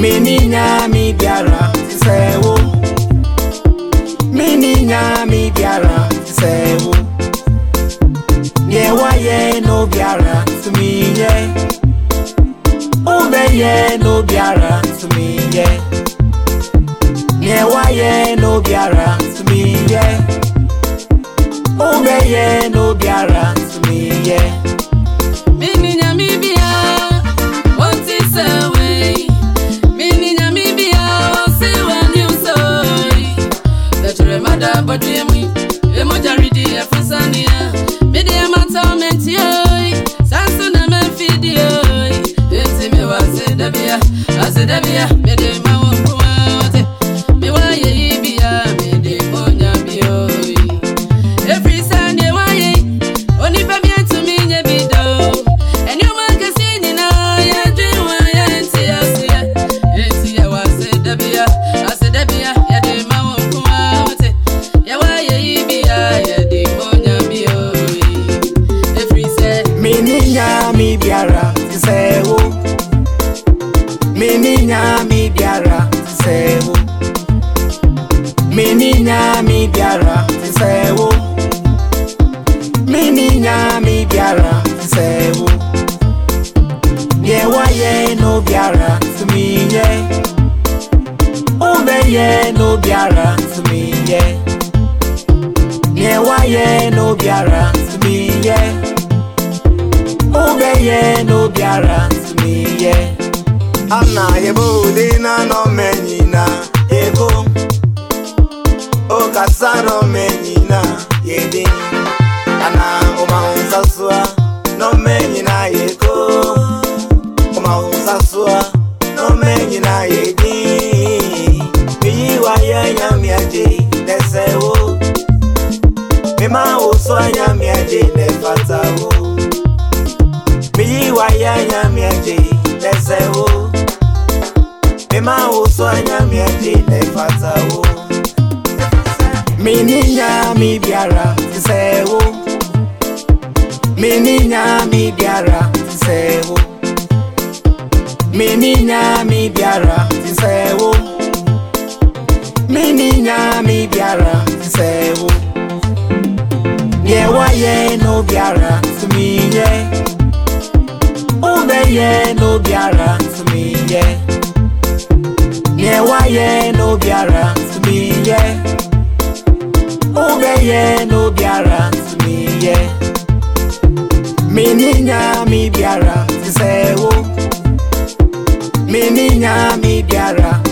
Meninya mi biara sewo. Meninya mi biara sewo. Yewa ye no biara to me ye. Ube ye no biara to me ye. Yewa ye no biara to me ye. Ube ye no biara to me ye. Meninya mi biara want it away. Meninya mi biara say when you say. That your mother but me. Emojaridi efusania. Media matorment yo. Sansu na me feed yo. Eti me wa se dabia. Ase dabia. Me de ma wo kuate. Me wa ye bia. Me de bonya bio. Every Sunday wa ye. Oni pa mi to me nye bido. And you ma kasi ni na. Ya dream wa ya enti asia. Eti ya wa se dabia. Ase dabia. Ya de ma wo kuate. Ya wa ye bia. Ya de bonya bio. Every say. Meninya mi biara sewo. Meninya mi biara sewo. Meninya mi biara sewo. Meninya mi biara sewo. Yewa ye no biara to me ye. Ube ye no biara to me ye. Yewa ye no biara to me ye. Ube ye no biara to me ye. Ana yebo dina no menina ego. O kasano menina yedi. Ana uma unsasua no menina ego. Uma unsasua no menina yedi. Mi wa ye nyami aje nesewo. Mima uso nyami aje nefatawo. Mi wa ye nyami aje nesewo. Mima uso nyami aje nefatawo. Meninya mi biara sewo. Meninya mi biara sewo. Meninya mi biara sewo. Meninya mi biara sewo. Yewa ye no biara to me ye. Ube ye no biara to me ye. Yewa ye no biara to me ye. Ube ye no biara to me ye. Meninya mi biara sewo. Meninya mi biara